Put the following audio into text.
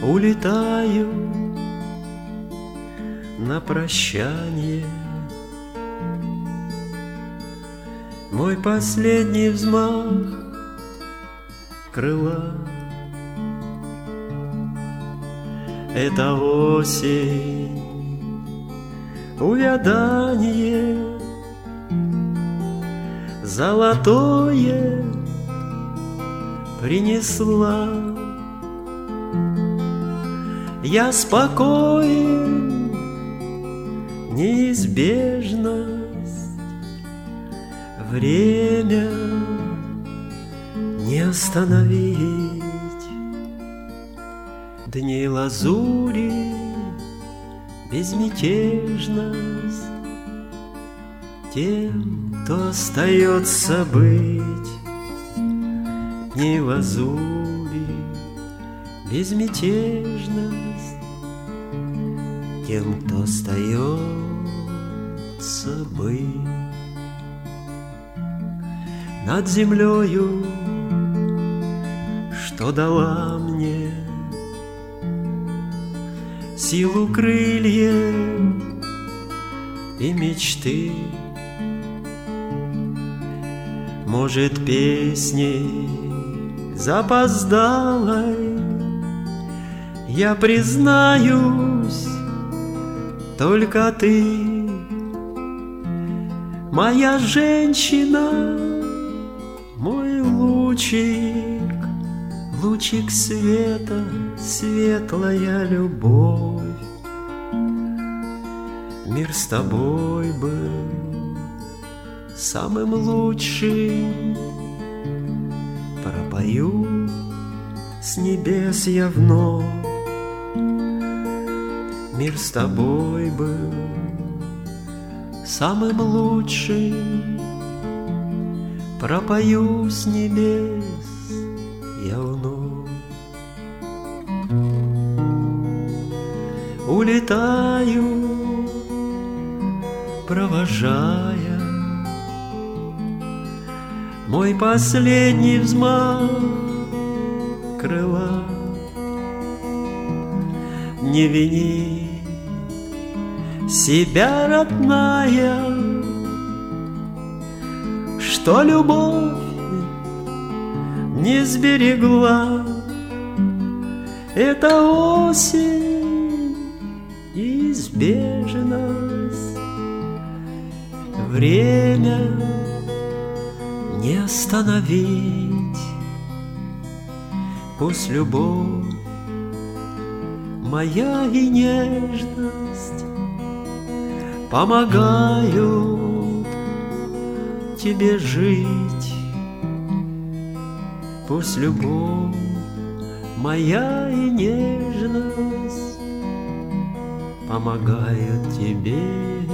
улетаю на прощание. Мой последний взмах крыла — это осень, увядание, золотое принесла. Я спокоен, неизбежность, время не остановить. Дни лазури, безмятежность тем, кто остается быть. Дни лазури, безмятежность тем, кто остается быть. Над землею, что дала мне силу крыльев и мечты, может, песней запоздалой я признаюсь, только ты, моя женщина, мой лучик, лучик света, светлая любовь. Мир с тобой был самым лучшим, пропою с небес я вновь. Мир с тобой был самым лучшим, пропою с небес я вновь. Улетаю, провожая мой последний взмах крыла. Не вини себя, родная, что любовь не сберегла. Это осень, неизбежность, время не остановить. Пусть любовь моя и нежность помогают тебе жить. Пусть любовь моя и нежность помогают тебе